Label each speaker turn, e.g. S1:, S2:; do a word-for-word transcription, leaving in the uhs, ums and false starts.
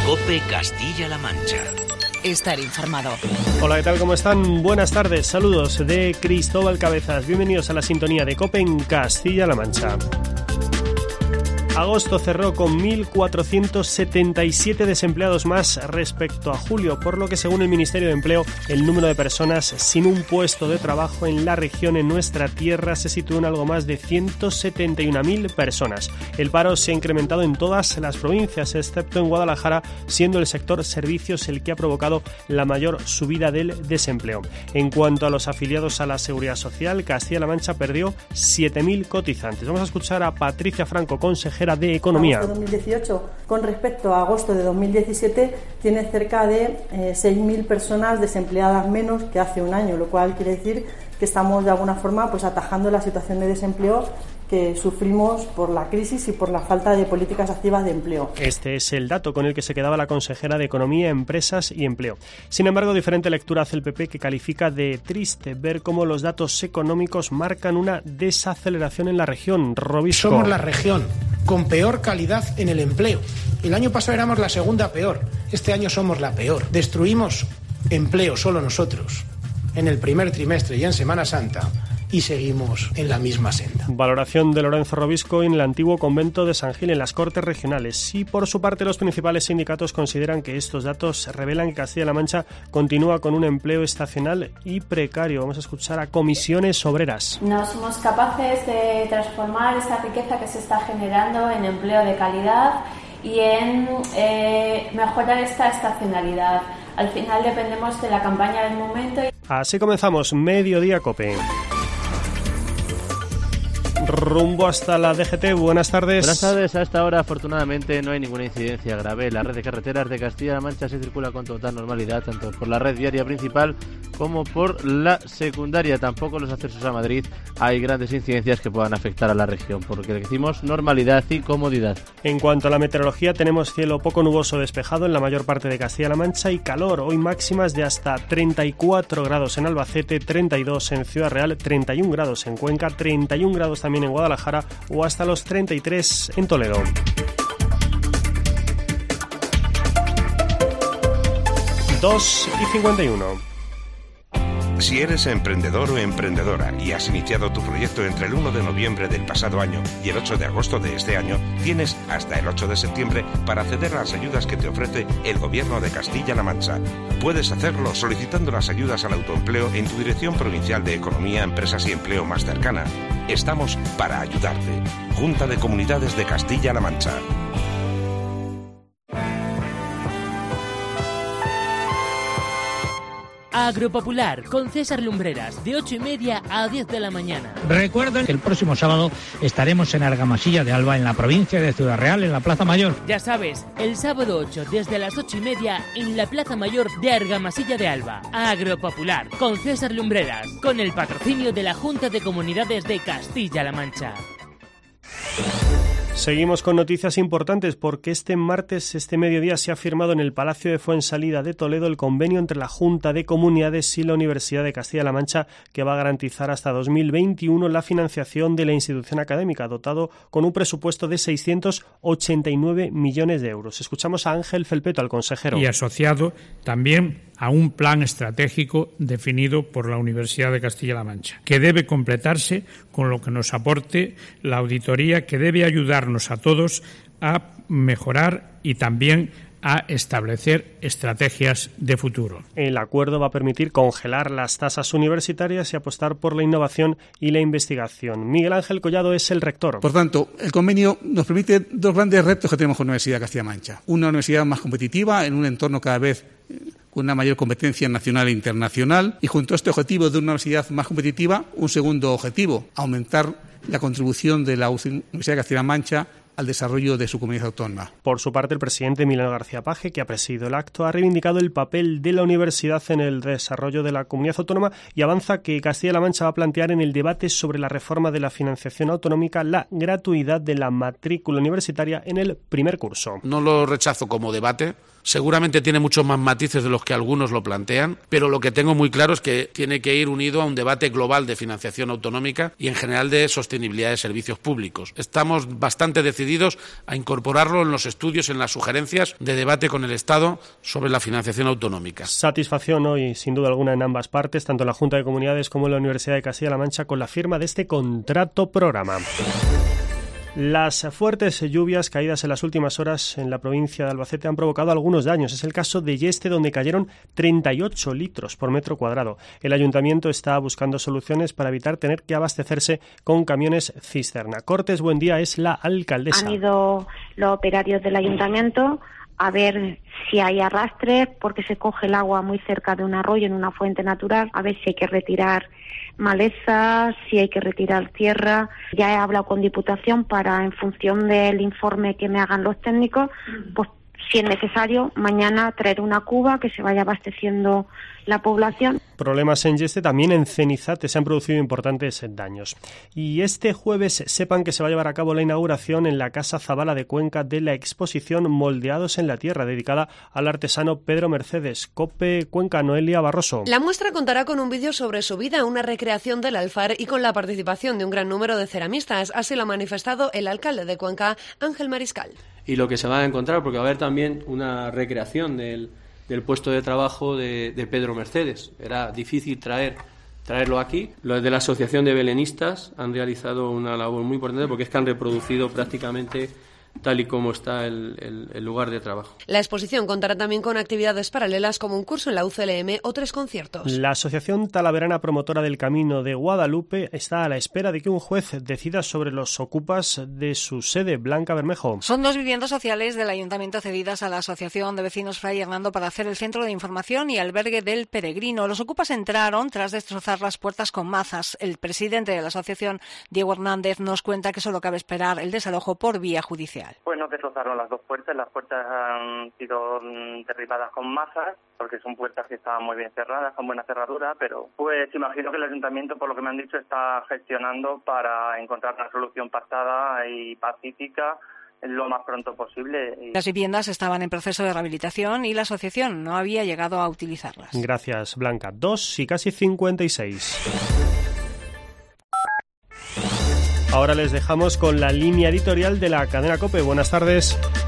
S1: COPE Castilla-La Mancha.
S2: Estar informado.
S3: Hola, ¿qué tal? ¿Cómo están? Buenas tardes. Saludos de Cristóbal Cabezas. Bienvenidos a la sintonía de COPE en Castilla-La Mancha. Agosto cerró con mil cuatrocientos setenta y siete desempleados más respecto a julio, por lo que según el Ministerio de Empleo, el número de personas sin un puesto de trabajo en la región, en nuestra tierra, se sitúa en algo más de ciento setenta y una mil personas. El paro se ha incrementado en todas las provincias, excepto en Guadalajara, siendo el sector servicios el que ha provocado la mayor subida del desempleo. En cuanto a los afiliados a la Seguridad Social, Castilla-La Mancha perdió siete mil cotizantes. Vamos a escuchar a Patricia Franco, consejera de Economía.
S4: Agosto de dos mil dieciocho con respecto a agosto de dos mil diecisiete tiene cerca de eh, seis mil personas desempleadas menos que hace un año, lo cual quiere decir que estamos de alguna forma pues atajando la situación de desempleo que sufrimos por la crisis y por la falta de políticas activas de empleo.
S3: Este es el dato con el que se quedaba la consejera de Economía, Empresas y Empleo. Sin embargo, diferente lectura hace el P P, que califica de triste ver cómo los datos económicos marcan una desaceleración en la región. Robisco.
S5: Somos la región con peor calidad en el empleo. El año pasado éramos la segunda peor. Este año somos la peor. Destruimos empleo solo nosotros en el primer trimestre y en Semana Santa, y seguimos en la misma senda.
S3: Valoración de Lorenzo Robisco en el antiguo convento de San Gil, en las Cortes Regionales. Y por su parte, los principales sindicatos consideran que estos datos revelan que Castilla-La Mancha continúa con un empleo estacional y precario. Vamos a escuchar a Comisiones Obreras.
S6: No somos capaces de transformar esa riqueza que se está generando en empleo de calidad y en eh, mejorar esta estacionalidad. Al final dependemos de la campaña del momento.
S3: Así comenzamos Mediodía COPE. Rumbo hasta la D G T. Buenas tardes.
S7: Buenas tardes. A esta hora, afortunadamente, no hay ninguna incidencia grave. La red de carreteras de Castilla-La Mancha se circula con total normalidad, tanto por la red viaria principal como por la secundaria. Tampoco los accesos a Madrid hay grandes incidencias que puedan afectar a la región, porque decimos normalidad y comodidad.
S3: En cuanto a la meteorología, tenemos cielo poco nuboso despejado en la mayor parte de Castilla-La Mancha y calor. Hoy máximas de hasta treinta y cuatro grados en Albacete, treinta y dos en Ciudad Real, treinta y un grados en Cuenca, treinta y un grados también en Guadalajara o hasta los treinta y tres en Toledo. dos y cincuenta y uno.
S8: Si eres emprendedor o emprendedora y has iniciado tu proyecto entre el uno de noviembre del pasado año y el ocho de agosto de este año, tienes hasta el ocho de septiembre para acceder a las ayudas que te ofrece el Gobierno de Castilla-La Mancha. Puedes hacerlo solicitando las ayudas al autoempleo en tu Dirección Provincial de Economía, Empresas y Empleo más cercana. Estamos para ayudarte. Junta de Comunidades de Castilla-La Mancha.
S9: Agropopular con César Lumbreras, de ocho y media a diez de la mañana.
S10: Recuerden que el próximo sábado estaremos en Argamasilla de Alba, en la provincia de Ciudad Real, en la Plaza Mayor.
S9: Ya sabes, el sábado ocho, desde las ocho y media, en la Plaza Mayor de Argamasilla de Alba. Agropopular con César Lumbreras, con el patrocinio de la Junta de Comunidades de Castilla-La Mancha.
S3: Seguimos con noticias importantes porque este martes, este mediodía, se ha firmado en el Palacio de Fuensalida de Toledo el convenio entre la Junta de Comunidades y la Universidad de Castilla-La Mancha, que va a garantizar hasta dos mil veintiuno la financiación de la institución académica, dotado con un presupuesto de seiscientos ochenta y nueve millones de euros. Escuchamos a Ángel Felpeto, al consejero.
S10: Y asociado también a un plan estratégico definido por la Universidad de Castilla-La Mancha, que debe completarse con lo que nos aporte la auditoría, que debe ayudarnos a todos a mejorar y también a establecer estrategias de futuro.
S3: El acuerdo va a permitir congelar las tasas universitarias y apostar por la innovación y la investigación. Miguel Ángel Collado es el rector.
S11: Por tanto, el convenio nos permite dos grandes retos que tenemos con la Universidad de Castilla-La Mancha. Una universidad más competitiva en un entorno cada vez con una mayor competencia nacional e internacional, y junto a este objetivo de una universidad más competitiva, un segundo objetivo, aumentar la contribución de la Universidad de Castilla-La Mancha al desarrollo de su comunidad autónoma.
S3: Por su parte, el presidente Emiliano García Paje, que ha presidido el acto, ha reivindicado el papel de la universidad en el desarrollo de la comunidad autónoma y avanza que Castilla-La Mancha va a plantear en el debate sobre la reforma de la financiación autonómica la gratuidad de la matrícula universitaria en el primer curso.
S12: No lo rechazo como debate. Seguramente tiene muchos más matices de los que algunos lo plantean, pero lo que tengo muy claro es que tiene que ir unido a un debate global de financiación autonómica y en general de sostenibilidad de servicios públicos. Estamos bastante decididos decididos a incorporarlo en los estudios, en las sugerencias de debate con el Estado sobre la financiación autonómica.
S3: Satisfacción hoy, sin duda alguna, en ambas partes, tanto en la Junta de Comunidades como en la Universidad de Castilla-La Mancha, con la firma de este contrato programa. Las fuertes lluvias caídas en las últimas horas en la provincia de Albacete han provocado algunos daños. Es el caso de Yeste, donde cayeron treinta y ocho litros por metro cuadrado. El ayuntamiento está buscando soluciones para evitar tener que abastecerse con camiones cisterna. Cortes Buendía es la alcaldesa.
S13: Han ido los operarios del ayuntamiento a ver si hay arrastres, porque se coge el agua muy cerca de un arroyo, en una fuente natural, a ver si hay que retirar malezas, si hay que retirar tierra. Ya he hablado con Diputación para, en función del informe que me hagan los técnicos, pues si es necesario, mañana traer una cuba que se vaya abasteciendo la población.
S3: Problemas en Yeste, también en Cenizate se han producido importantes daños. Y este jueves sepan que se va a llevar a cabo la inauguración en la Casa Zabala de Cuenca de la exposición Moldeados en la Tierra, dedicada al artesano Pedro Mercedes. COPE Cuenca, Noelia Barroso.
S14: La muestra contará con un vídeo sobre su vida, una recreación del alfar y con la participación de un gran número de ceramistas. Así lo ha manifestado el alcalde de Cuenca, Ángel Mariscal.
S15: Y lo que se va a encontrar, porque va a haber también una recreación del, del puesto de trabajo de, de Pedro Mercedes. Era difícil traer traerlo aquí. Los de la Asociación de Belenistas han realizado una labor muy importante, porque es que han reproducido prácticamente tal y como está el, el, el lugar de trabajo.
S14: La exposición contará también con actividades paralelas como un curso en la U C L M o tres conciertos.
S3: La Asociación Talaverana Promotora del Camino de Guadalupe está a la espera de que un juez decida sobre los ocupas de su sede. Blanca Bermejo.
S16: Son dos viviendas sociales del Ayuntamiento cedidas a la Asociación de Vecinos Fray Hernando para hacer el centro de información y albergue del peregrino. Los ocupas entraron tras destrozar las puertas con mazas. El presidente de la asociación, Diego Hernández, nos cuenta que solo cabe esperar el desalojo por vía judicial.
S17: Pues nos destrozaron las dos puertas. Las puertas han sido derribadas con mazas, porque son puertas que estaban muy bien cerradas, con buena cerradura, pero pues imagino que el ayuntamiento, por lo que me han dicho, está gestionando para encontrar una solución pactada y pacífica lo más pronto posible.
S16: Las viviendas estaban en proceso de rehabilitación y la asociación no había llegado a utilizarlas.
S3: Gracias, Blanca. Dos y casi cincuenta y seis. Ahora les dejamos con la línea editorial de la cadena COPE. Buenas tardes.